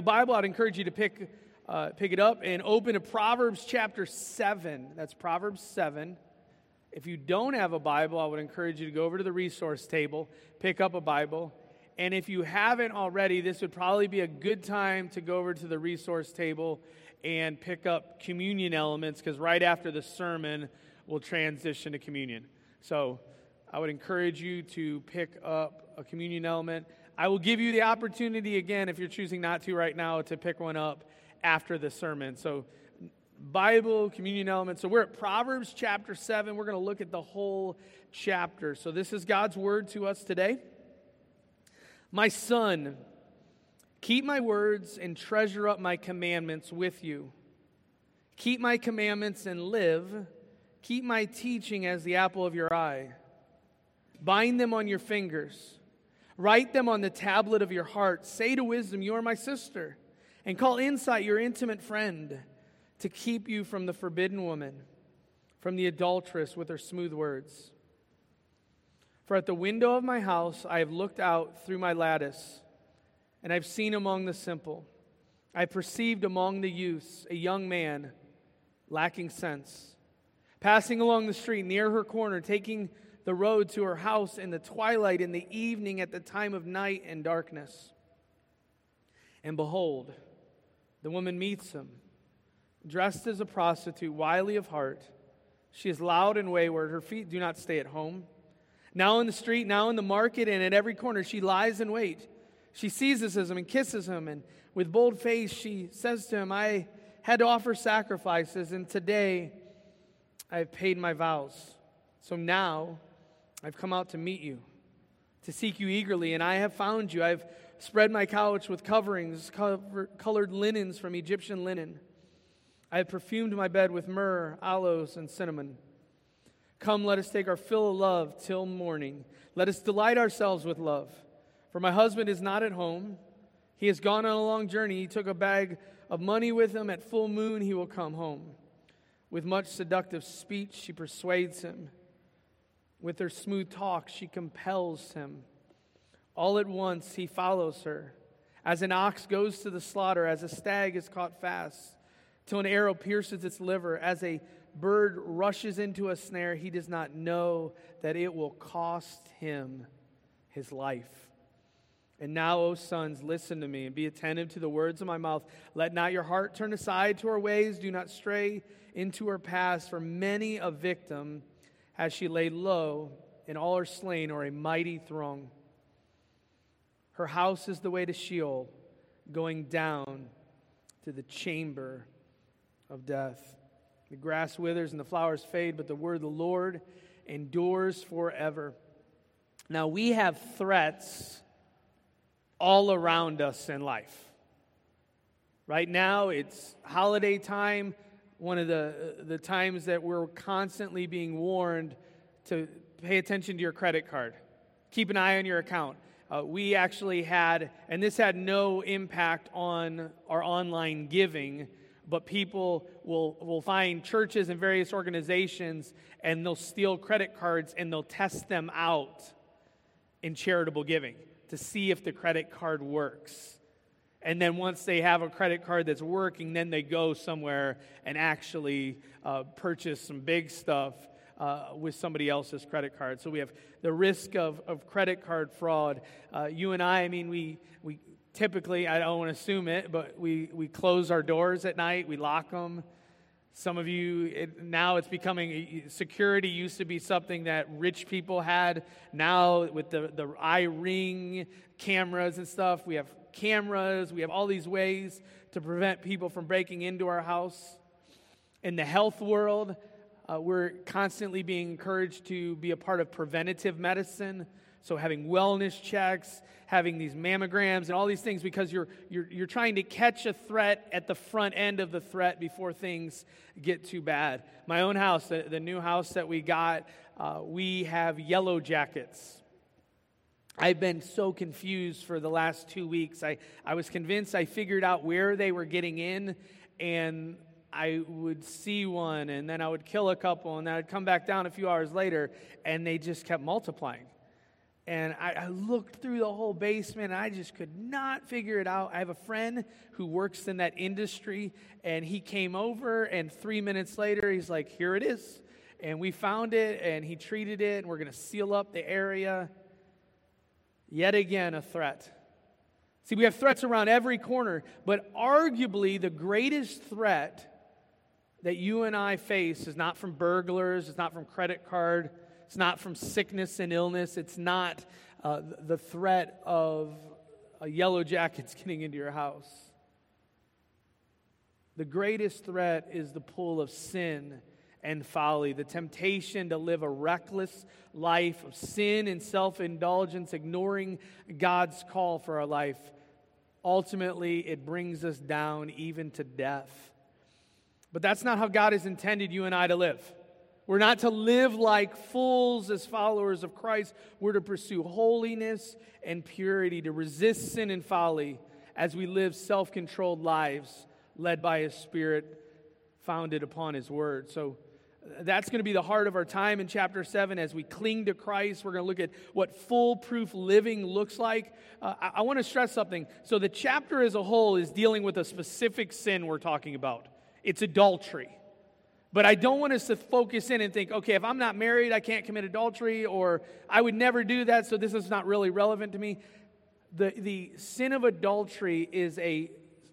Bible, I'd encourage you to pick it up and open to Proverbs chapter 7. That's Proverbs 7. If you don't have a Bible, I would encourage you to go over to the resource table, pick up a Bible. And if you haven't already, this would probably be a good time to go over to the resource table and pick up communion elements, because right after the sermon, we'll transition to communion. So I would encourage you to pick up a communion element. I will give you the opportunity again, if you're choosing not to right now, to pick one up after the sermon. So Bible, communion elements. So we're at Proverbs chapter 7. We're going to look at the whole chapter. So this is God's word to us today. My son, keep my words and treasure up my commandments with you. Keep my commandments and live. Keep my teaching as the apple of your eye. Bind them on your fingers. Write them on the tablet of your heart. Say to wisdom, you are my sister. And call insight your intimate friend, to keep you from the forbidden woman, from the adulteress with her smooth words. For at the window of my house I have looked out through my lattice, and I've seen among the simple. I perceived among the youths a young man lacking sense, passing along the street near her corner, taking the road to her house in the twilight, in the evening, at the time of night and darkness. And behold, the woman meets him, dressed as a prostitute, wily of heart. She is loud and wayward. Her feet do not stay at home. Now in the street, now in the market, and at every corner she lies in wait. She seizes him and kisses him, and with bold face she says to him, I had to offer sacrifices, and today I have paid my vows. So now I've come out to meet you, to seek you eagerly, and I have found you. I've spread my couch with coverings, colored linens from Egyptian linen. I have perfumed my bed with myrrh, aloes, and cinnamon. Come, let us take our fill of love till morning. Let us delight ourselves with love. For my husband is not at home. He has gone on a long journey. He took a bag of money with him. At full moon he will come home. With much seductive speech she persuades him. With her smooth talk she compels him. All at once he follows her. As an ox goes to the slaughter, as a stag is caught fast, till an arrow pierces its liver, as a bird rushes into a snare, he does not know that it will cost him his life. And now, O sons, listen to me and be attentive to the words of my mouth. Let not your heart turn aside to her ways. Do not stray into her paths, for many a victim has she laid low, and all are slain, or a mighty throng. Her house is the way to Sheol, going down to the chamber of death. The grass withers and the flowers fade, but the word of the Lord endures forever. Now, we have threats all around us in life. Right now, it's holiday time, one of the times that we're constantly being warned to pay attention to your credit card. Keep an eye on your account. We actually had, and this had no impact on our online giving, but people will find churches and various organizations, and they'll steal credit cards and they'll test them out in charitable giving to see if the credit card works. And then once they have a credit card that's working, then they go somewhere and actually purchase some big stuff with somebody else's credit card. So we have the risk of credit card fraud. You and I mean, we typically, I don't want to assume it, but we close our doors at night, we lock them. Some of you, now it's becoming, security used to be something that rich people had. Now with the iRing cameras and stuff, we have cameras, we have all these ways to prevent people from breaking into our house. In the health world, we're constantly being encouraged to be a part of preventative medicine. So having wellness checks, having these mammograms and all these things, because you're trying to catch a threat at the front end of the threat before things get too bad. My own house, the new house that we got, we have yellow jackets. I've been so confused for the last 2 weeks. I was convinced I figured out where they were getting in, and I would see one, and then I would kill a couple, and then I'd come back down a few hours later, and they just kept multiplying. And I looked through the whole basement, and I just could not figure it out. I have a friend who works in that industry, and he came over, and 3 minutes later, he's like, here it is. And we found it, and he treated it, and we're going to seal up the area. Yet again, a threat. See, we have threats around every corner, but arguably the greatest threat that you and I face is not from burglars, it's not from credit card, it's not from sickness and illness. It's not the threat of yellow jackets getting into your house. The greatest threat is the pull of sin and folly, the temptation to live a reckless life of sin and self-indulgence, ignoring God's call for our life. Ultimately, it brings us down even to death. But that's not how God has intended you and I to live. We're not to live like fools as followers of Christ. We're to pursue holiness and purity, to resist sin and folly as we live self-controlled lives led by His Spirit, founded upon His Word. So that's going to be the heart of our time in chapter 7 as we cling to Christ. We're going to look at what foolproof living looks like. I want to stress something. So the chapter as a whole is dealing with a specific sin we're talking about. It's adultery. But I don't want us to focus in and think, okay, if I'm not married, I can't commit adultery, or I would never do that, so this is not really relevant to me. The sin of adultery is a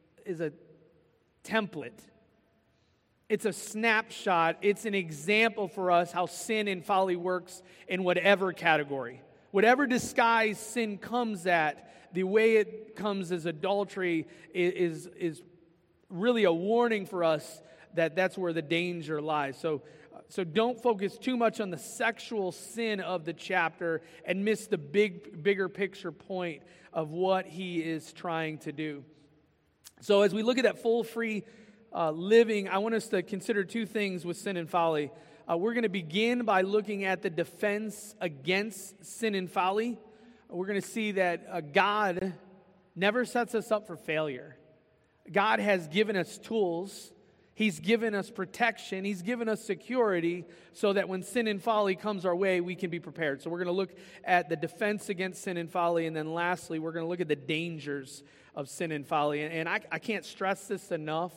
template. It's a snapshot. It's an example for us how sin and folly works in whatever category. Whatever disguise sin comes at, the way it comes as adultery is really a warning for us that's where the danger lies. So don't focus too much on the sexual sin of the chapter and miss the bigger picture point of what he is trying to do. So as we look at that full-free living, I want us to consider two things with sin and folly. We're going to begin by looking at the defense against sin and folly. We're going to see that God never sets us up for failure. God has given us tools. He's given us protection. He's given us security so that when sin and folly comes our way, we can be prepared. So we're going to look at the defense against sin and folly. And then lastly, we're going to look at the dangers of sin and folly. And I can't stress this enough.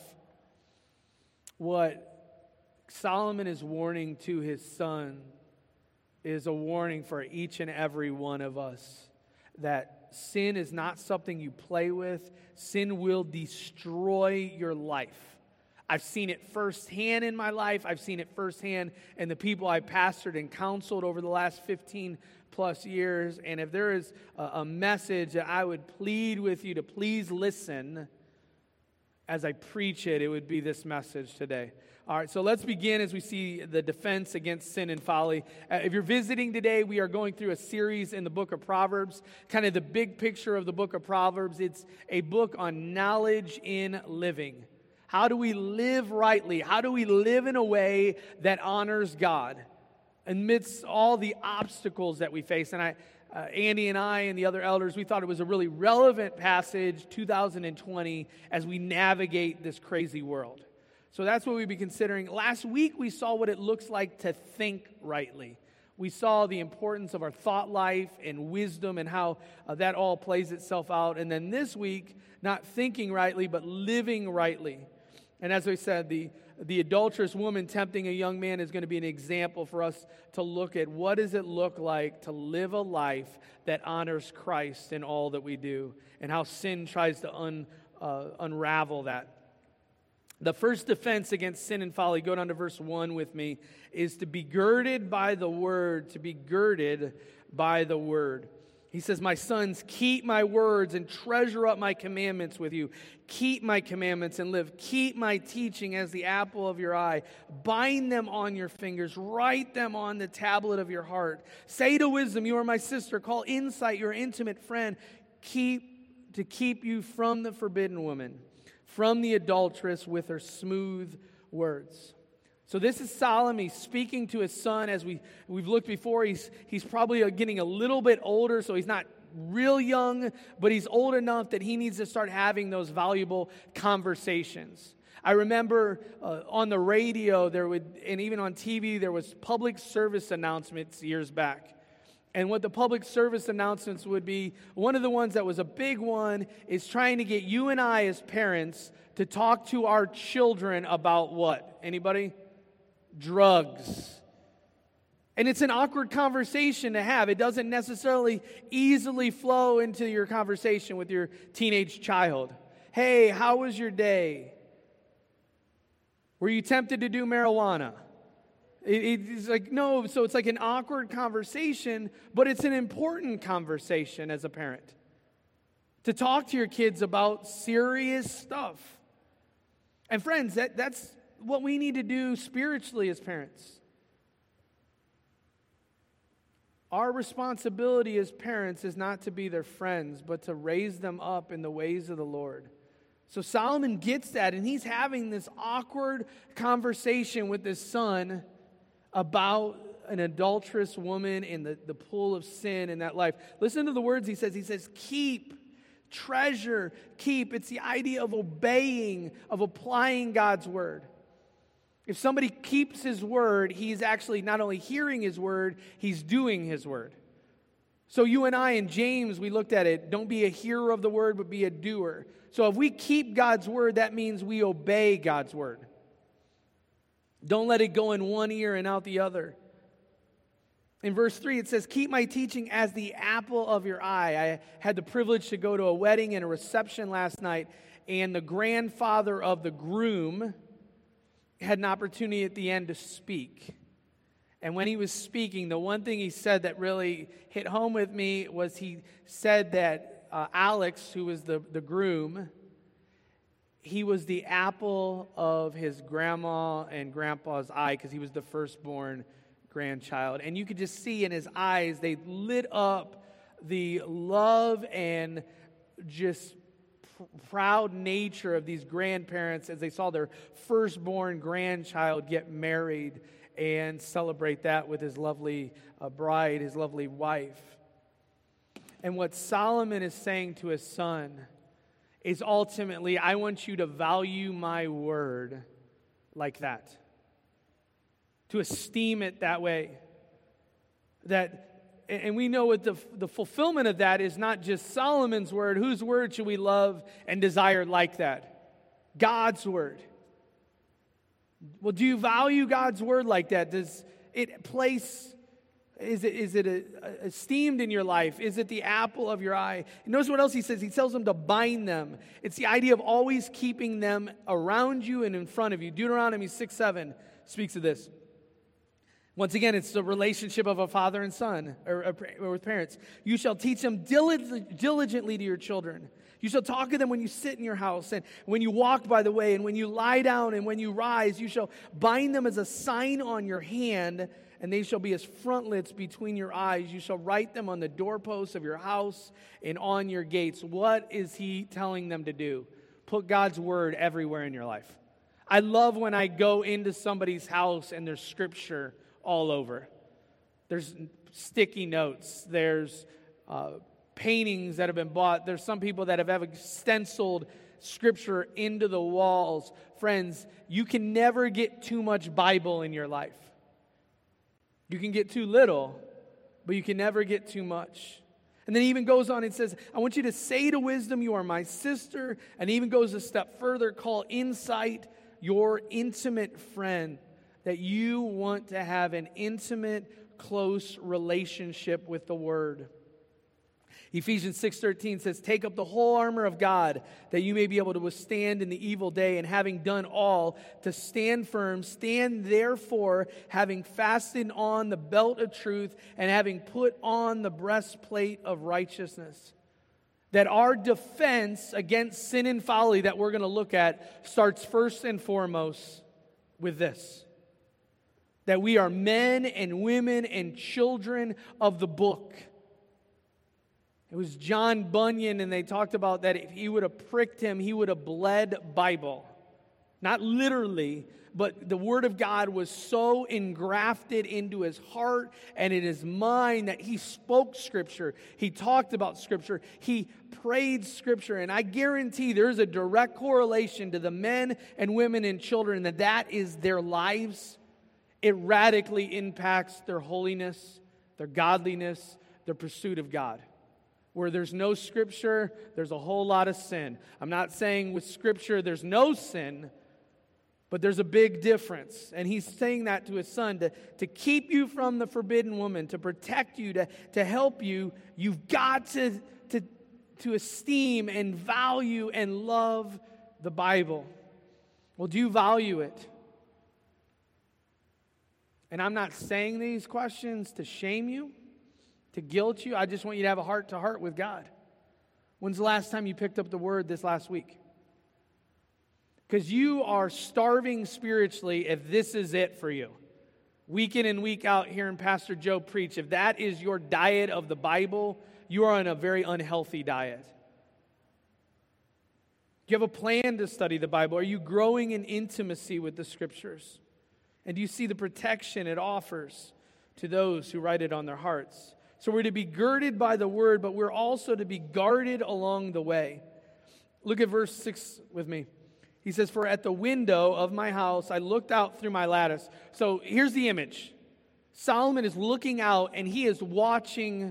What Solomon is warning to his son is a warning for each and every one of us. That sin is not something you play with. Sin will destroy your life. I've seen it firsthand in my life. I've seen it firsthand in the people I pastored and counseled over the last 15 plus years. And if there is a message that I would plead with you to please listen as I preach it, it would be this message today. All right, so let's begin as we see the defense against sin and folly. If you're visiting today, we are going through a series in the book of Proverbs, kind of the big picture of the book of Proverbs. It's a book on knowledge in living. How do we live rightly? How do we live in a way that honors God amidst all the obstacles that we face? And Andy and I and the other elders, we thought it was a really relevant passage, 2020, as we navigate this crazy world. So that's what we'll be considering. Last week, we saw what it looks like to think rightly. We saw the importance of our thought life and wisdom and how that all plays itself out. And then this week, not thinking rightly, but living rightly. And as I said, the adulterous woman tempting a young man is going to be an example for us to look at what does it look like to live a life that honors Christ in all that we do, and how sin tries to unravel that. The first defense against sin and folly, go down to verse 1 with me, is to be girded by the word, to be girded by the word. He says, my sons, keep my words and treasure up my commandments with you. Keep my commandments and live. Keep my teaching as the apple of your eye. Bind them on your fingers. Write them on the tablet of your heart. Say to wisdom, you are my sister. Call insight your intimate friend. To keep you from the forbidden woman, from the adulteress with her smooth words. So this is Solomon speaking to his son. As we've looked before, he's probably getting a little bit older, so he's not real young, but he's old enough that he needs to start having those valuable conversations. I remember on the radio, and even on TV, there was public service announcements years back. And what the public service announcements would be, one of the ones that was a big one is trying to get you and I as parents to talk to our children about what? Anybody? Drugs. And it's an awkward conversation to have. It doesn't necessarily easily flow into your conversation with your teenage child. Hey, how was your day? Were you tempted to do marijuana? It's like, no, so it's like an awkward conversation, but it's an important conversation as a parent. To talk to your kids about serious stuff. And friends, that's what we need to do spiritually as parents. Our responsibility as parents is not to be their friends, but to raise them up in the ways of the Lord. So Solomon gets that, and he's having this awkward conversation with his son about an adulterous woman and the pool of sin in that life. Listen to the words he says. He says, keep, treasure, keep. It's the idea of obeying, of applying God's word. If somebody keeps his word, he's actually not only hearing his word, he's doing his word. So you and I in James, we looked at it, don't be a hearer of the word, but be a doer. So if we keep God's word, that means we obey God's word. Don't let it go in one ear and out the other. In verse 3, it says, keep my teaching as the apple of your eye. I had the privilege to go to a wedding and a reception last night, and the grandfather of the groom had an opportunity at the end to speak. And when he was speaking, the one thing he said that really hit home with me was he said that Alex, who was the groom, he was the apple of his grandma and grandpa's eye because he was the firstborn grandchild. And you could just see in his eyes, they lit up the love and just proud nature of these grandparents as they saw their firstborn grandchild get married and celebrate that with his lovely bride, his lovely wife. And what Solomon is saying to his son is ultimately, I want you to value my word like that. To esteem it that way. And we know what the fulfillment of that is not just Solomon's word. Whose word should we love and desire like that? God's word. Well, do you value God's word like that? Does it place, is it esteemed in your life? Is it the apple of your eye? And notice what else he says. He tells them to bind them. It's the idea of always keeping them around you and in front of you. Deuteronomy 6:7 speaks of this. Once again, it's the relationship of a father and son, or with parents. You shall teach them diligently to your children. You shall talk to them when you sit in your house, and when you walk by the way, and when you lie down, and when you rise. You shall bind them as a sign on your hand, and they shall be as frontlets between your eyes. You shall write them on the doorposts of your house and on your gates. What is he telling them to do? Put God's word everywhere in your life. I love when I go into somebody's house and there's scripture all over. There's sticky notes. There's paintings that have been bought. There's some people that have stenciled scripture into the walls. Friends, you can never get too much Bible in your life. You can get too little, but you can never get too much. And then he even goes on and says, I want you to say to wisdom, you are my sister. And he even goes a step further, call insight your intimate friend. That you want to have an intimate, close relationship with the Word. Ephesians 6:13 says, take up the whole armor of God, that you may be able to withstand in the evil day, and having done all, to stand firm. Stand therefore, having fastened on the belt of truth, and having put on the breastplate of righteousness. That our defense against sin and folly that we're going to look at starts first and foremost with this. That we are men and women and children of the book. It was John Bunyan, and they talked about that if he would have pricked him, he would have bled Bible. Not literally, but the Word of God was so engrafted into his heart and in his mind that he spoke Scripture. He talked about Scripture. He prayed Scripture. And I guarantee there's a direct correlation to the men and women and children that is their lives. It radically impacts their holiness, their godliness, their pursuit of God. Where there's no Scripture, there's a whole lot of sin. I'm not saying with Scripture there's no sin, but there's a big difference. And he's saying that to his son, to keep you from the forbidden woman, to protect you, to help you. You've got to esteem and value and love the Bible. Well, do you value it? And I'm not saying these questions to shame you, to guilt you. I just want you to have a heart-to-heart with God. When's the last time you picked up the Word this last week? Because you are starving spiritually if this is it for you. Week in and week out hearing Pastor Joe preach, if that is your diet of the Bible, you are on a very unhealthy diet. Do you have a plan to study the Bible? Are you growing in intimacy with the Scriptures? And do you see the protection it offers to those who write it on their hearts? So we're to be girded by the Word, but we're also to be guarded along the way. Look at verse 6 with me. He says, "For at the window of my house I looked out through my lattice." So here's the image. Solomon is looking out and he is watching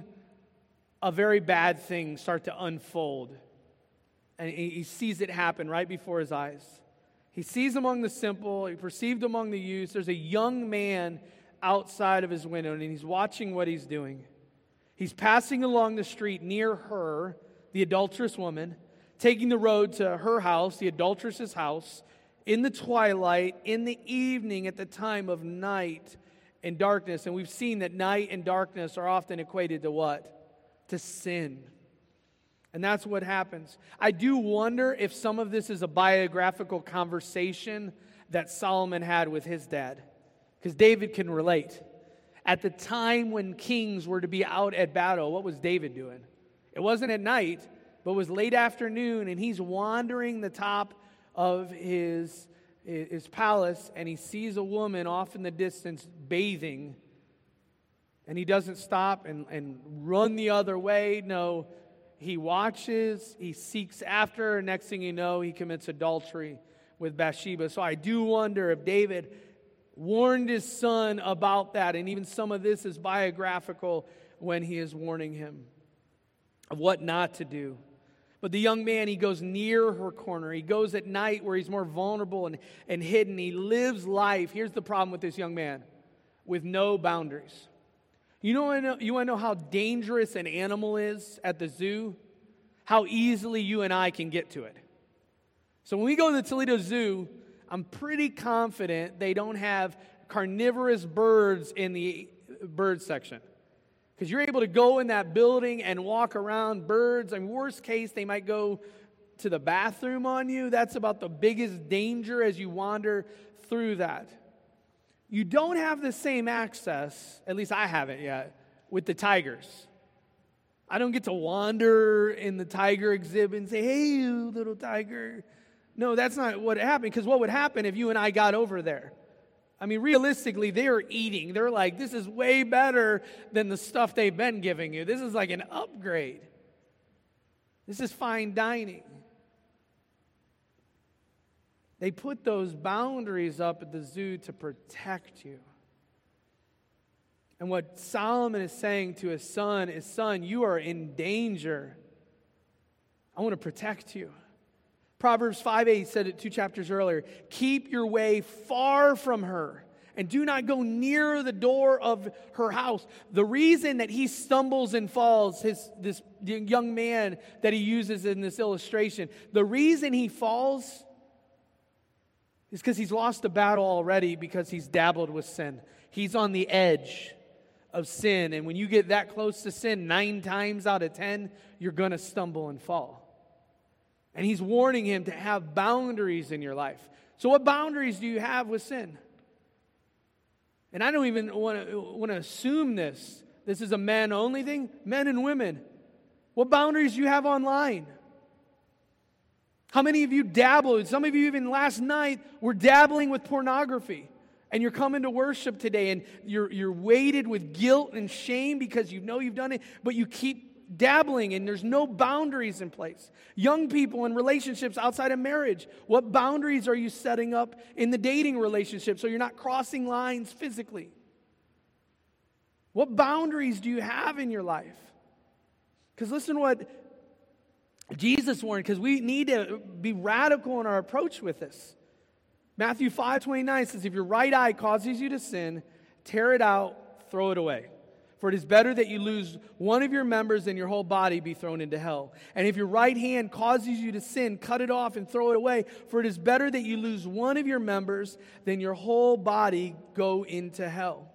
a very bad thing start to unfold. And he sees it happen right before his eyes. He sees among the simple, he perceived among the youths, there's a young man outside of his window and he's watching what he's doing. He's passing along the street near her, the adulterous woman, taking the road to her house, the adulteress's house, in the twilight, in the evening, at the time of night and darkness. And we've seen that night and darkness are often equated to what? To sin. And that's what happens. I do wonder if some of this is a biographical conversation that Solomon had with his dad. Because David can relate. At the time when kings were to be out at battle, what was David doing? It wasn't at night, but it was late afternoon, and he's wandering the top of his palace, and he sees a woman off in the distance bathing, and he doesn't stop and run the other way. No, he watches, he seeks after her. Next thing you know, he commits adultery with Bathsheba. So I do wonder if David warned his son about that, and even some of this is biographical when he is warning him of what not to do. But the young man, he goes near her corner. He goes at night where he's more vulnerable and hidden. He lives life. Here's the problem with this young man. With no boundaries. You want to know how dangerous an animal is at the zoo? How easily you and I can get to it. So when we go to the Toledo Zoo, I'm pretty confident they don't have carnivorous birds in the bird section. Because you're able to go in that building and walk around birds. I mean, worst case, they might go to the bathroom on you. That's about the biggest danger as you wander through that. You don't have the same access, at least I haven't yet, with the tigers. I don't get to wander in the tiger exhibit and say, "Hey, you little tiger." No, that's not what happened. Because what would happen if you and I got over there? I mean, realistically, they are eating. They're like, this is way better than the stuff they've been giving you. This is like an upgrade. This is fine dining. They put those boundaries up at the zoo to protect you. And what Solomon is saying to his son is, "Son, you are in danger. I want to protect you." Proverbs 5:8 said it 2 chapters earlier. "Keep your way far from her, and do not go near the door of her house." The reason that he stumbles and falls, this young man that he uses in this illustration, the reason he falls is because he's lost a battle already, because he's dabbled with sin. He's on the edge of sin, and when you get that close to sin, 9 times out of 10, you're going to stumble and fall. And he's warning him to have boundaries in your life. So what boundaries do you have with sin? And I don't even want to assume this. This is a men-only thing. Men and women. What boundaries do you have online? How many of you dabbled? Some of you even last night were dabbling with pornography. And you're coming to worship today and you're weighted with guilt and shame because you know you've done it, but you keep dabbling and there's no boundaries in place. Young people in relationships outside of marriage, what boundaries are you setting up in the dating relationship so you're not crossing lines physically? What boundaries do you have in your life? Because listen to what Jesus warned, because we need to be radical in our approach with this. Matthew 5:29 says, if your right eye causes you to sin, tear it out, throw it away. For it is better that you lose one of your members than your whole body be thrown into hell. And if your right hand causes you to sin, cut it off and throw it away. For it is better that you lose one of your members than your whole body go into hell.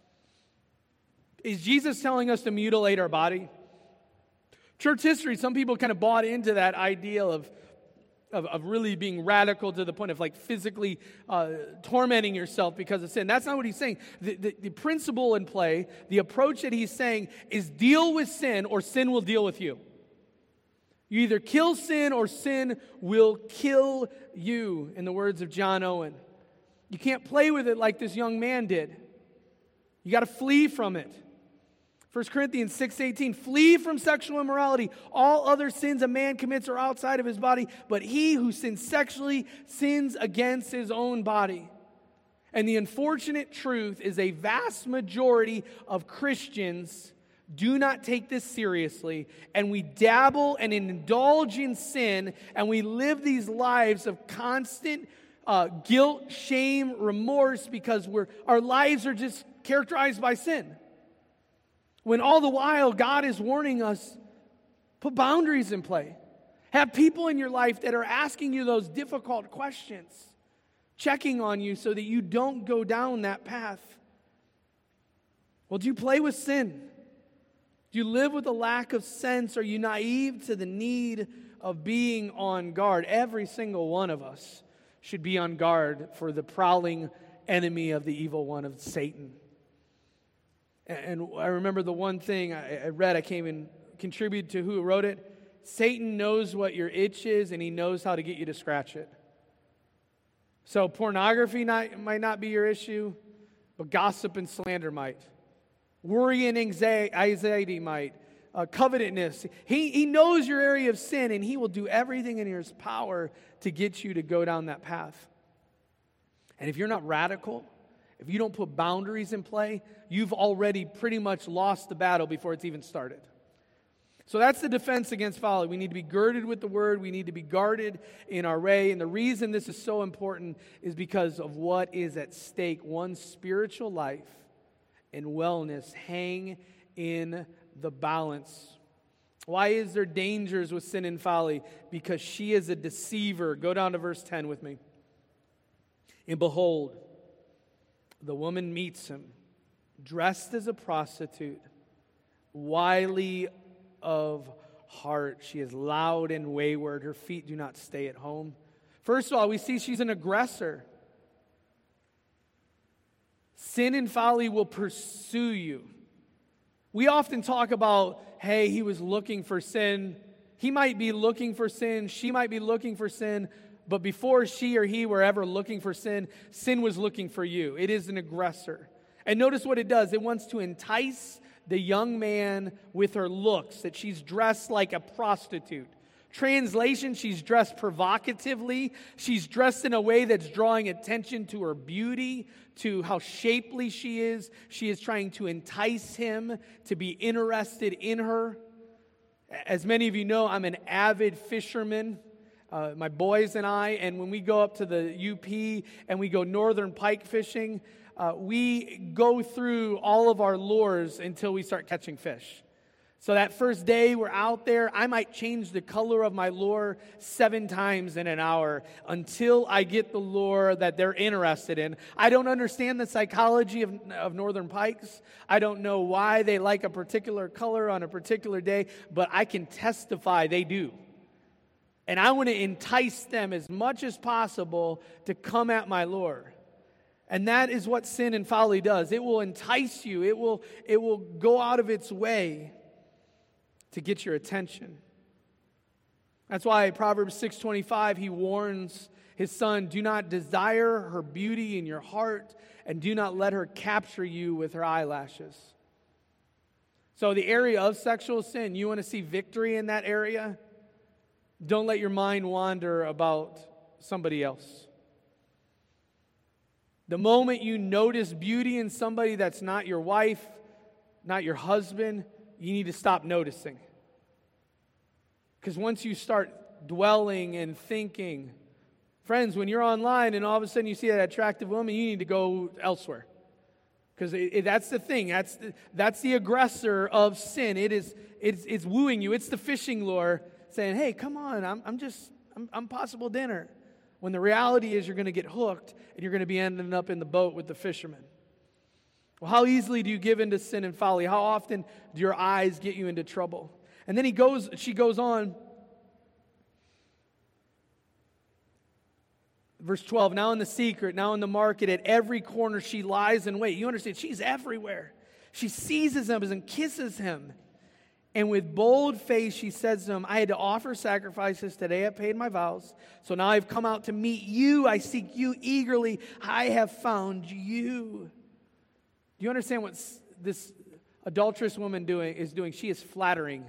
Is Jesus telling us to mutilate our body? Church history, some people kind of bought into that idea of really being radical to the point of like physically tormenting yourself because of sin. That's not what he's saying. The principle in play, the approach that he's saying is deal with sin or sin will deal with you. You either kill sin or sin will kill you, in the words of John Owen. You can't play with it like this young man did. You got to flee from it. 1 Corinthians 6:18, flee from sexual immorality. All other sins a man commits are outside of his body, but he who sins sexually sins against his own body. And the unfortunate truth is a vast majority of Christians do not take this seriously, and we dabble and indulge in sin, and we live these lives of constant guilt, shame, remorse, because our lives are just characterized by sin. When all the while God is warning us, put boundaries in play. Have people in your life that are asking you those difficult questions, checking on you so that you don't go down that path. Well, do you play with sin? Do you live with a lack of sense? Are you naive to the need of being on guard? Every single one of us should be on guard for the prowling enemy of the evil one, of Satan. And I remember the one thing I read, I came and contributed to who wrote it. Satan knows what your itch is, and he knows how to get you to scratch it. So pornography might not be your issue, but gossip and slander might. Worry and anxiety might. Covetousness. He knows your area of sin, and he will do everything in his power to get you to go down that path. And if you're not radical, if you don't put boundaries in play, you've already pretty much lost the battle before it's even started. So that's the defense against folly. We need to be girded with the word. We need to be guarded in our way. And the reason this is so important is because of what is at stake. One's spiritual life and wellness hang in the balance. Why is there dangers with sin and folly? Because she is a deceiver. Go down to verse 10 with me. And behold, the woman meets him, dressed as a prostitute, wily of heart. She is loud and wayward. Her feet do not stay at home. First of all, we see she's an aggressor. Sin and folly will pursue you. We often talk about, hey, he was looking for sin. He might be looking for sin. She might be looking for sin. But before she or he were ever looking for sin, sin was looking for you. It is an aggressor. And notice what it does. It wants to entice the young man with her looks, that she's dressed like a prostitute. Translation, she's dressed provocatively. She's dressed in a way that's drawing attention to her beauty, to how shapely she is. She is trying to entice him to be interested in her. As many of you know, I'm an avid fisherman. My boys and I, and when we go up to the UP and we go northern pike fishing, we go through all of our lures until we start catching fish. So that first day we're out there, I might change the color of my lure 7 times in an hour until I get the lure that they're interested in. I don't understand the psychology of northern pikes. I don't know why they like a particular color on a particular day, but I can testify they do. And I want to entice them as much as possible to come at my lure. And that is what sin and folly does. It will entice you. It will go out of its way to get your attention. That's why Proverbs 6:25, he warns his son, do not desire her beauty in your heart, and do not let her capture you with her eyelashes. So the area of sexual sin, you want to see victory in that area? Don't let your mind wander about somebody else. The moment you notice beauty in somebody that's not your wife, not your husband, you need to stop noticing. Because once you start dwelling and thinking, friends, when you're online and all of a sudden you see that attractive woman, you need to go elsewhere. Because that's the thing. That's the aggressor of sin. It's wooing you. It's the fishing lure saying, hey, come on, I'm possible dinner. When the reality is you're going to get hooked and you're going to be ending up in the boat with the fishermen. Well, how easily do you give into sin and folly? How often do your eyes get you into trouble? And then she goes on. Verse 12, now in the secret, now in the market, at every corner she lies in wait. You understand, she's everywhere. She seizes him and kisses him. And with bold face she says to him, I had to offer sacrifices. Today I paid my vows. So now I've come out to meet you. I seek you eagerly. I have found you. Do you understand what this adulterous woman is doing? She is flattering.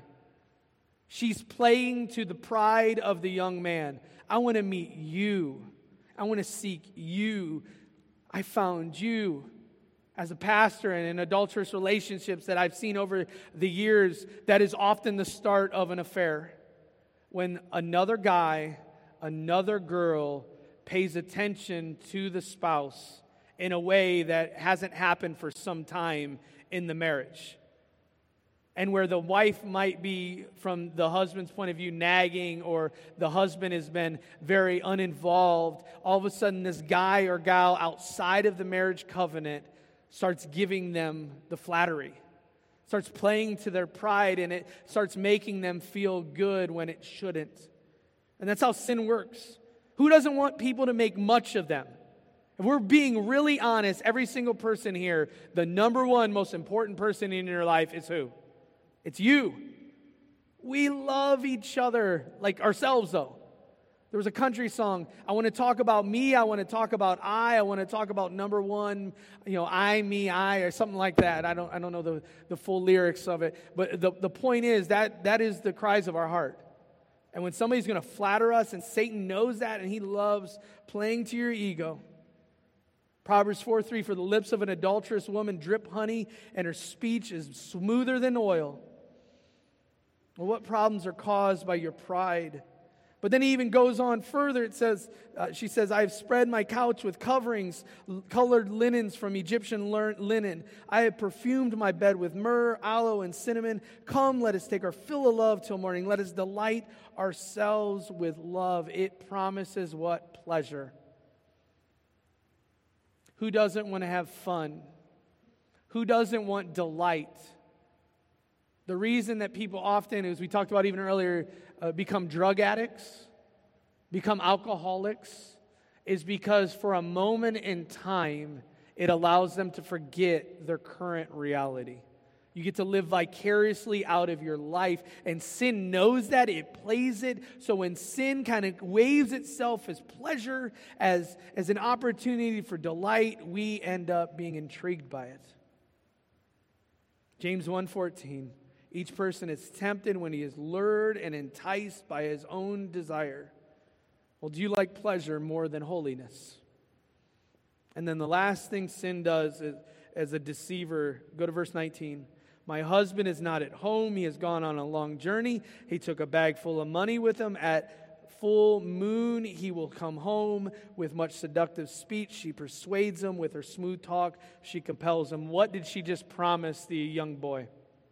She's playing to the pride of the young man. I want to meet you. I want to seek you. I found you. As a pastor and in adulterous relationships that I've seen over the years, that is often the start of an affair. When another guy, another girl pays attention to the spouse in a way that hasn't happened for some time in the marriage. And where the wife might be, from the husband's point of view, nagging, or the husband has been very uninvolved, all of a sudden this guy or gal outside of the marriage covenant starts giving them the flattery, starts playing to their pride, and it starts making them feel good when it shouldn't. And that's how sin works. Who doesn't want people to make much of them? If we're being really honest, every single person here, the number one most important person in your life is who? It's you. We love each other like ourselves, though. There was a country song, I want to talk about me, I want to talk about I want to talk about number one, I, me, I, or something like that. I don't know the full lyrics of it. But the point is that is the cries of our heart. And when somebody's going to flatter us, and Satan knows that, and he loves playing to your ego. Proverbs 4:3, for the lips of an adulterous woman drip honey, and her speech is smoother than oil. Well, what problems are caused by your pride? But then he even goes on further. It says, she says, I have spread my couch with coverings, colored linens from Egyptian linen. I have perfumed my bed with myrrh, aloe, and cinnamon. Come, let us take our fill of love till morning. Let us delight ourselves with love. It promises what? Pleasure. Who doesn't want to have fun? Who doesn't want delight? The reason that people often, as we talked about even earlier, become drug addicts, become alcoholics, is because for a moment in time, it allows them to forget their current reality. You get to live vicariously out of your life, and sin knows that, it plays it. So when sin kind of waves itself as pleasure, as an opportunity for delight, we end up being intrigued by it. James 1:14. Each person is tempted when he is lured and enticed by his own desire. Well, do you like pleasure more than holiness? And then the last thing sin does is, as a deceiver, go to verse 19. My husband is not at home. He has gone on a long journey. He took a bag full of money with him. At full moon, he will come home. With much seductive speech, she persuades him. With her smooth talk, she compels him. What did she just promise the young boy?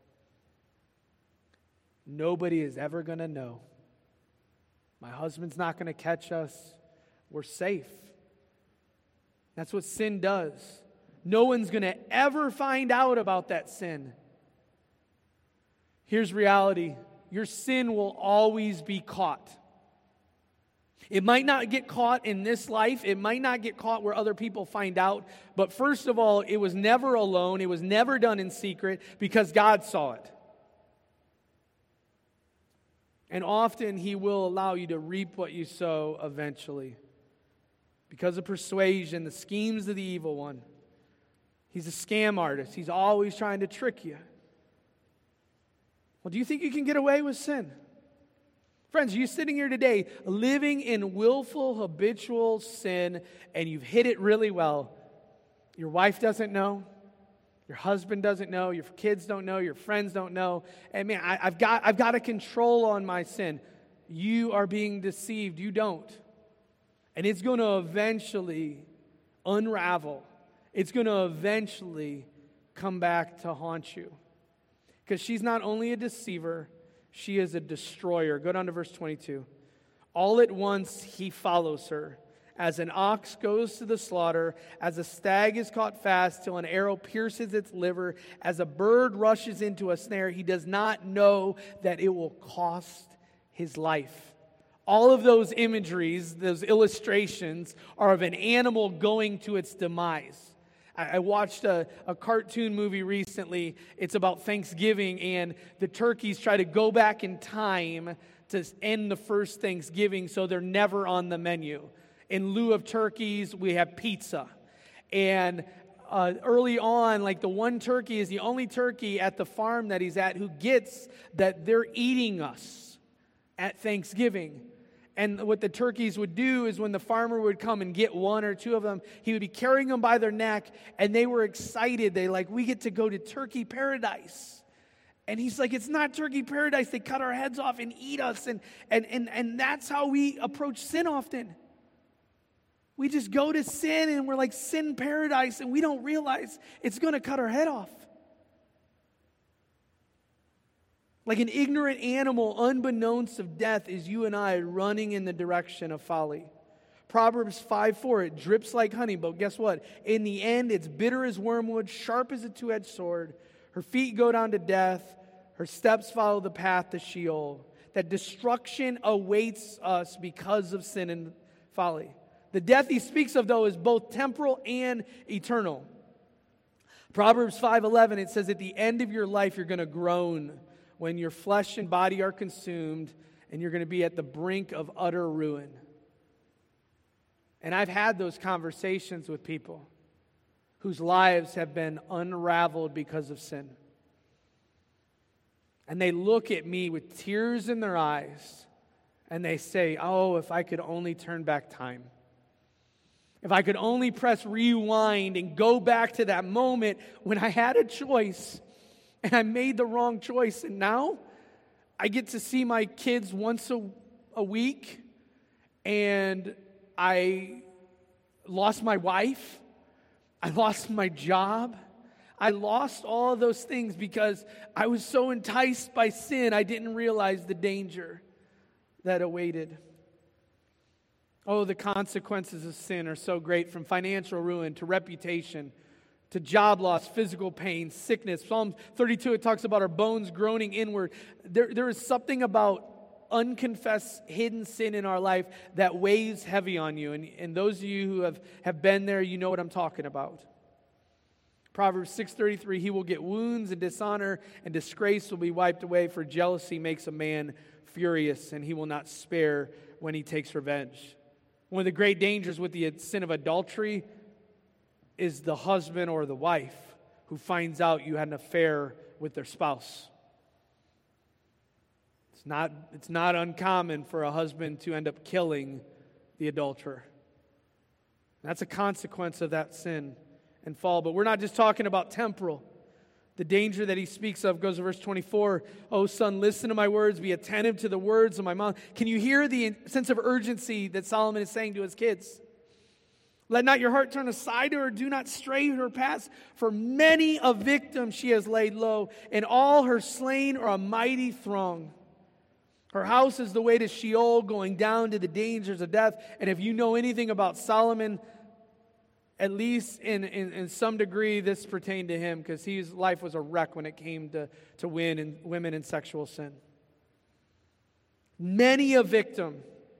Nobody is ever going to know. My husband's not going to catch us. We're safe. That's what sin does. No one's going to ever find out about that sin. Here's reality. Your sin will always be caught. It might not get caught in this life. It might not get caught where other people find out. But first of all, it was never alone. It was never done in secret because God saw it. And often He will allow you to reap what you sow eventually. Because of persuasion, the schemes of the evil one. He's a scam artist. He's always trying to trick you. Well, do you think you can get away with sin? Friends, you sitting here today living in willful, habitual sin, and you've hid it really well. Your wife doesn't know. Your husband doesn't know, your kids don't know, your friends don't know. And man, I've got a control on my sin. You are being deceived. You don't. And it's going to eventually unravel. It's going to eventually come back to haunt you. Because she's not only a deceiver, she is a destroyer. Go down to verse 22. All at once he follows her, as an ox goes to the slaughter, as a stag is caught fast till an arrow pierces its liver, as a bird rushes into a snare, he does not know that it will cost his life. All of those imageries, those illustrations, are of an animal going to its demise. I watched a cartoon movie recently. It's about Thanksgiving, and the turkeys try to go back in time to end the first Thanksgiving, so they're never on the menu. In lieu of turkeys, we have pizza. And early on, like the one turkey is the only turkey at the farm that he's at who gets that they're eating us at Thanksgiving. And what the turkeys would do is when the farmer would come and get one or two of them, he would be carrying them by their neck, and they were excited. We get to go to turkey paradise. And he's like, it's not turkey paradise. They cut our heads off and eat us. And that's how we approach sin often. We just go to sin and we're like sin paradise, and we don't realize it's going to cut our head off. Like an ignorant animal, unbeknownst of death, is you and I running in the direction of folly. Proverbs 5:4, it drips like honey, but guess what? In the end, it's bitter as wormwood, sharp as a two-edged sword. Her feet go down to death. Her steps follow the path to Sheol. That destruction awaits us because of sin and folly. The death he speaks of, though, is both temporal and eternal. Proverbs 5:11, it says, at the end of your life, you're going to groan when your flesh and body are consumed, and you're going to be at the brink of utter ruin. And I've had those conversations with people whose lives have been unraveled because of sin. And they look at me with tears in their eyes, and they say, oh, if I could only turn back time. If I could only press rewind and go back to that moment when I had a choice and I made the wrong choice. And now I get to see my kids once a week, and I lost my wife. I lost my job. I lost all of those things because I was so enticed by sin, I didn't realize the danger that awaited. Oh, the consequences of sin are so great, from financial ruin to reputation, to job loss, physical pain, sickness. Psalm 32, it talks about our bones groaning inward. There is something about unconfessed, hidden sin in our life that weighs heavy on you. And those of you who have been there, you know what I'm talking about. Proverbs 6:33, he will get wounds and dishonor, and disgrace will be wiped away, for jealousy makes a man furious, and he will not spare when he takes revenge. One of the great dangers with the sin of adultery is the husband or the wife who finds out you had an affair with their spouse. It's not uncommon for a husband to end up killing the adulterer. That's a consequence of that sin and fall. But we're not just talking about temporal. The danger that he speaks of goes to verse 24. Oh, son, listen to my words. Be attentive to the words of my mouth. Can you hear the sense of urgency that Solomon is saying to his kids? Let not your heart turn aside to her. Do not stray her paths. For many a victim she has laid low, and all her slain are a mighty throng. Her house is the way to Sheol, going down to the dangers of death. And if you know anything about Solomon, at least in some degree, this pertained to him, because his life was a wreck when it came to women in sexual sin. Many a victim.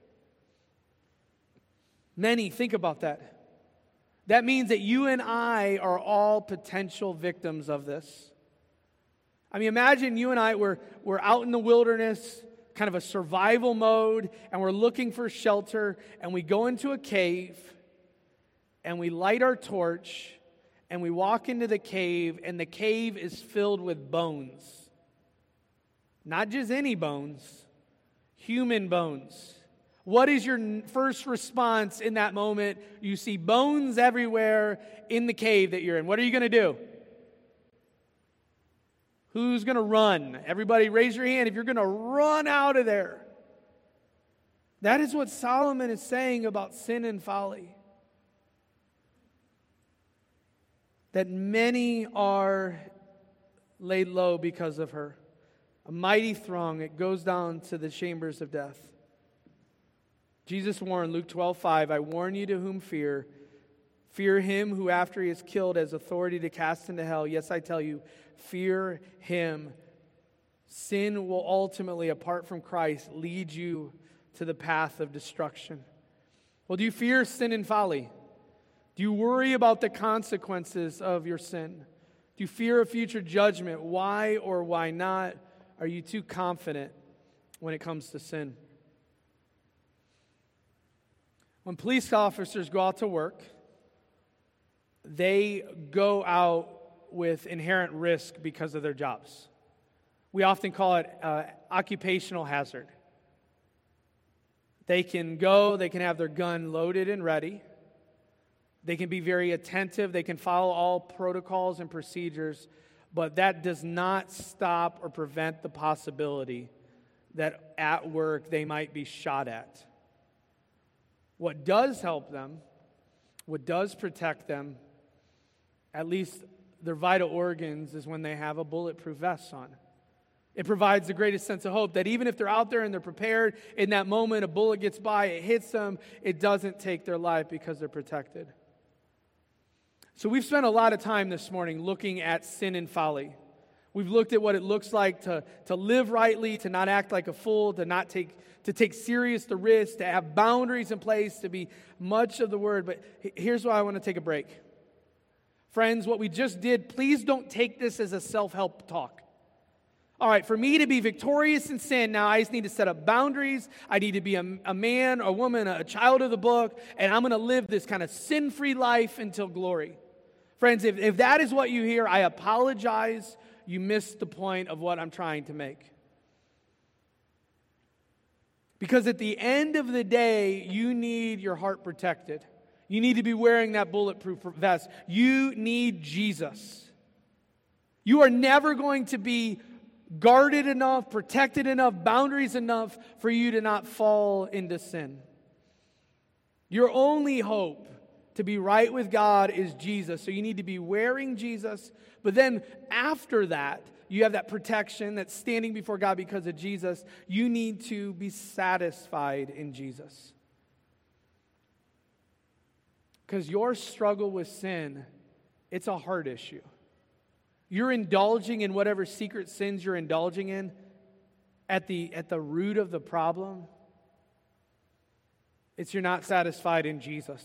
Many, think about that. That means that you and I are all potential victims of this. I mean, imagine you and I, we're out in the wilderness, kind of a survival mode, and we're looking for shelter, and we go into a cave, and we light our torch, and we walk into the cave, and the cave is filled with bones. Not just any bones, human bones. What is your first response in that moment? You see bones everywhere in the cave that you're in. What are you going to do? Who's going to run? Everybody raise your hand if you're going to run out of there. That is what Solomon is saying about sin and folly. That many are laid low because of her. A mighty throng, it goes down to the chambers of death. Jesus warned, Luke 12:5, I warn you to whom fear. Fear him who after he is killed has authority to cast into hell. Yes, I tell you, fear him. Sin will ultimately, apart from Christ, lead you to the path of destruction. Well, do you fear sin and folly? Do you worry about the consequences of your sin? Do you fear a future judgment? Why or why not are you too confident when it comes to sin? When police officers go out to work, they go out with inherent risk because of their jobs. We often call it occupational hazard. They can go, they can have their gun loaded and ready. They can be very attentive. They can follow all protocols and procedures, but that does not stop or prevent the possibility that at work they might be shot at. What does help them, what does protect them, at least their vital organs, is when they have a bulletproof vest on. It provides the greatest sense of hope that even if they're out there and they're prepared, in that moment a bullet gets by, it hits them, it doesn't take their life because they're protected. So we've spent a lot of time this morning looking at sin and folly. We've looked at what it looks like to live rightly, to not act like a fool, to take serious the risk, to have boundaries in place, to be much of the word. But here's why I want to take a break. Friends, what we just did, please don't take this as a self-help talk. All right, for me to be victorious in sin, now I just need to set up boundaries. I need to be a man, a woman, a child of the book, and I'm going to live this kind of sin-free life until glory. Friends, if that is what you hear, I apologize. You missed the point of what I'm trying to make. Because at the end of the day, you need your heart protected. You need to be wearing that bulletproof vest. You need Jesus. You are never going to be guarded enough, protected enough, boundaries enough for you to not fall into sin. Your only hope to be right with God is Jesus. So you need to be wearing Jesus. But then after that, you have that protection that's standing before God because of Jesus. You need to be satisfied in Jesus. Because your struggle with sin, it's a heart issue. You're indulging in whatever secret sins you're indulging in at the root of the problem. It's you're not satisfied in Jesus.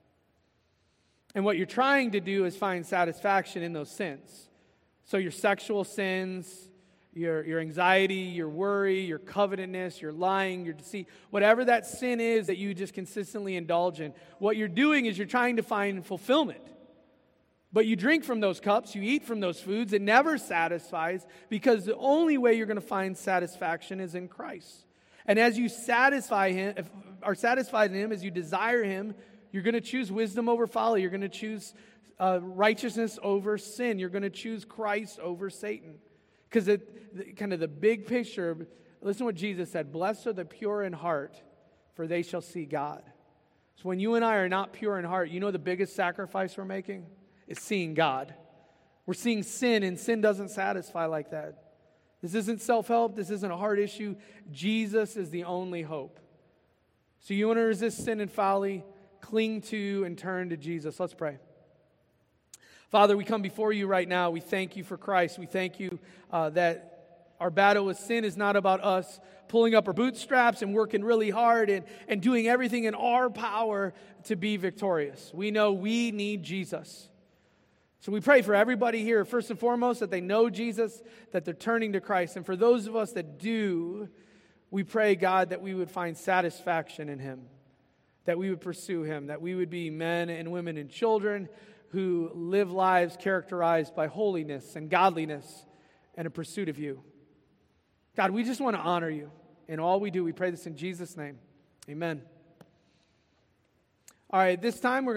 And what you're trying to do is find satisfaction in those sins. So your sexual sins, your anxiety, your worry, your covetousness, your lying, your deceit, whatever that sin is that you just consistently indulge in, what you're doing is you're trying to find fulfillment. But you drink from those cups, you eat from those foods, it never satisfies because the only way you're going to find satisfaction is in Christ. And as you are satisfied in Him, as you desire Him, you're going to choose wisdom over folly. You're going to choose righteousness over sin. You're going to choose Christ over Satan. Because kind of the big picture, listen to what Jesus said, blessed are the pure in heart, for they shall see God. So when you and I are not pure in heart, you know the biggest sacrifice we're making? Is seeing God. We're seeing sin, and sin doesn't satisfy like that. This isn't self-help. This isn't a heart issue. Jesus is the only hope. So you want to resist sin and folly? Cling to and turn to Jesus. Let's pray. Father, we come before you right now. We thank you for Christ. We thank you that our battle with sin is not about us pulling up our bootstraps and working really hard and doing everything in our power to be victorious. We know we need Jesus. So we pray for everybody here, first and foremost, that they know Jesus, that they're turning to Christ. And for those of us that do, we pray, God, that we would find satisfaction in Him, that we would pursue Him, that we would be men and women and children who live lives characterized by holiness and godliness and a pursuit of you. God, we just want to honor you in all we do. We pray this in Jesus' name. Amen. All right, this time we're